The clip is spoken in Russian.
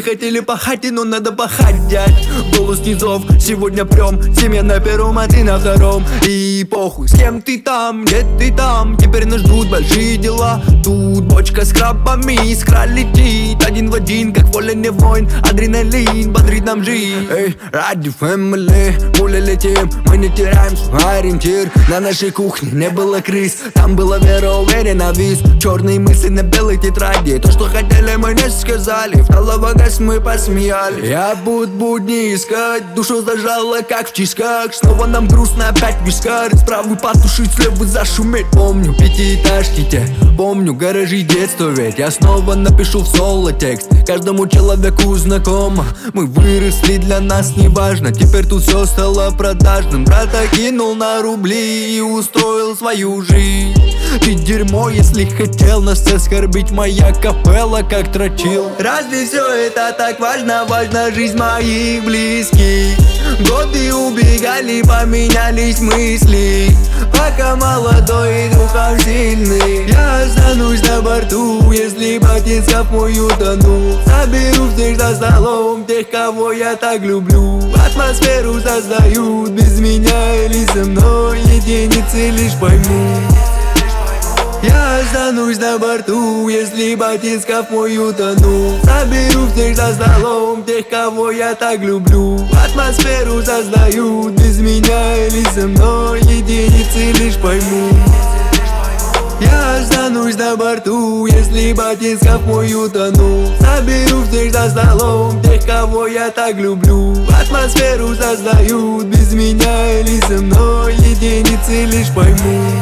хотели пахать, но надо пахать, дядь. Голос низов, сегодня прям семья на первом, а ты на втором. И похуй, с кем ты там, где ты там, теперь нас ждут большие дела. Тут бочка с крабами, искра летит один в один, как воля не воин. Адреналин бодрит нам жизнь. Эй, ради фэмили, пуля летим, мы не теряем свой ориентир. На нашей кухне не было крыс, там была вера, уверенно виз. Черные мысли на белой тетради, то, что хотели, мы не сказали. В толовогас мы посмеяли. Я буду будни искать, душу зажала, как в тисках. Снова нам грустно, опять вискарь. Справа потушить, слева зашуметь. Помню пятиэтажки те, помню гаражи детства. Ведь я снова напишу в соло текст, каждому человеку знакомо. Мы выросли, для нас не важно, теперь тут все стало продажным. Брата кинул на рубли и устроил свою жизнь. Ты дерьмо, если хотел нас оскорбить, моя капелла как трочил. Разве все это так важно? Важна жизнь моих близких. Годы убегали, поменялись мысли. Пока молодой и духом сильный, я останусь на борту, если ботинков мой утонул. Соберу всех за столом, тех, кого я так люблю. Атмосферу создают без меня или со мной, единицы лишь поймут. Я останусь на борту, если ботинков мой утонул. Соберу всех за столом, тех, кого я так люблю. Атмосферу создают без меня или со мной, единицы лишь поймут. Я останусь на борту, если ботинков мой утонул. Соберу всех за столом, тех, кого я так люблю. Атмосферу создают без меня или со мной, единицы лишь поймут.